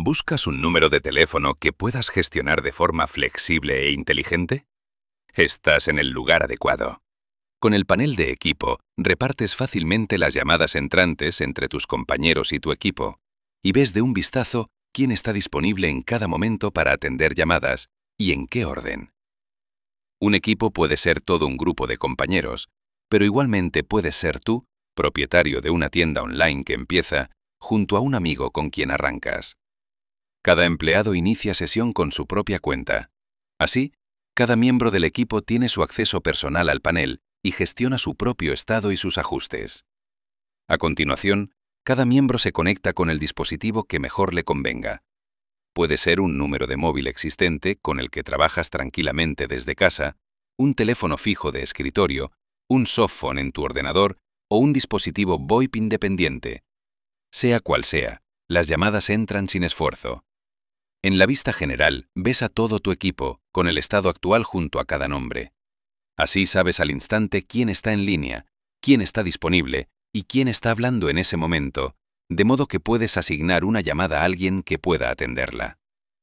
¿Buscas un número de teléfono que puedas gestionar de forma flexible e inteligente? Estás en el lugar adecuado. Con el panel de equipo, repartes fácilmente las llamadas entrantes entre tus compañeros y tu equipo, y ves de un vistazo quién está disponible en cada momento para atender llamadas y en qué orden. Un equipo puede ser todo un grupo de compañeros, pero igualmente puedes ser tú, propietario de una tienda online que empieza, junto a un amigo con quien arrancas. Cada empleado inicia sesión con su propia cuenta. Así, cada miembro del equipo tiene su acceso personal al panel y gestiona su propio estado y sus ajustes. A continuación, cada miembro se conecta con el dispositivo que mejor le convenga. Puede ser un número de móvil existente con el que trabajas tranquilamente desde casa, un teléfono fijo de escritorio, un softphone en tu ordenador o un dispositivo VoIP independiente. Sea cual sea, las llamadas entran sin esfuerzo. En la vista general, ves a todo tu equipo, con el estado actual junto a cada nombre. Así sabes al instante quién está en línea, quién está disponible y quién está hablando en ese momento, de modo que puedes asignar una llamada a alguien que pueda atenderla.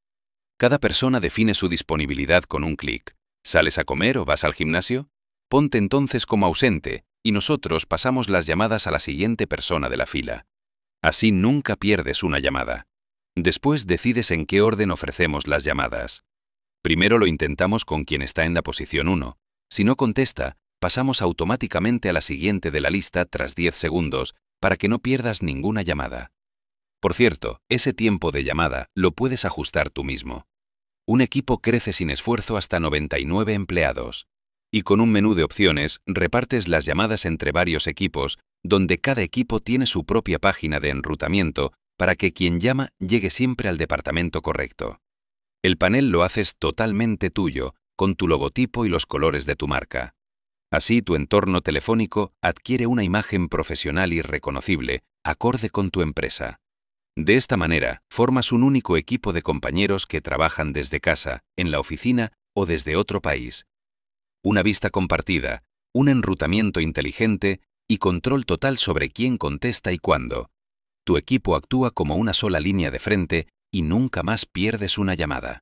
Cada persona define su disponibilidad con un clic. ¿Sales a comer o vas al gimnasio? Ponte entonces como ausente y nosotros pasamos las llamadas a la siguiente persona de la fila. Así nunca pierdes una llamada. Después decides en qué orden ofrecemos las llamadas. Primero lo intentamos con quien está en la posición 1. Si no contesta, pasamos automáticamente a la siguiente de la lista tras 10 segundos para que no pierdas ninguna llamada. Por cierto, ese tiempo de llamada lo puedes ajustar tú mismo. Un equipo crece sin esfuerzo hasta 99 empleados. Y con un menú de opciones repartes las llamadas entre varios equipos, donde cada equipo tiene su propia página de enrutamiento para que quien llama llegue siempre al departamento correcto. El panel lo haces totalmente tuyo, con tu logotipo y los colores de tu marca. Así tu entorno telefónico adquiere una imagen profesional y reconocible, acorde con tu empresa. De esta manera, formas un único equipo de compañeros que trabajan desde casa, en la oficina o desde otro país. Una vista compartida, un enrutamiento inteligente y control total sobre quién contesta y cuándo. Tu equipo actúa como una sola línea de frente y nunca más pierdes una llamada.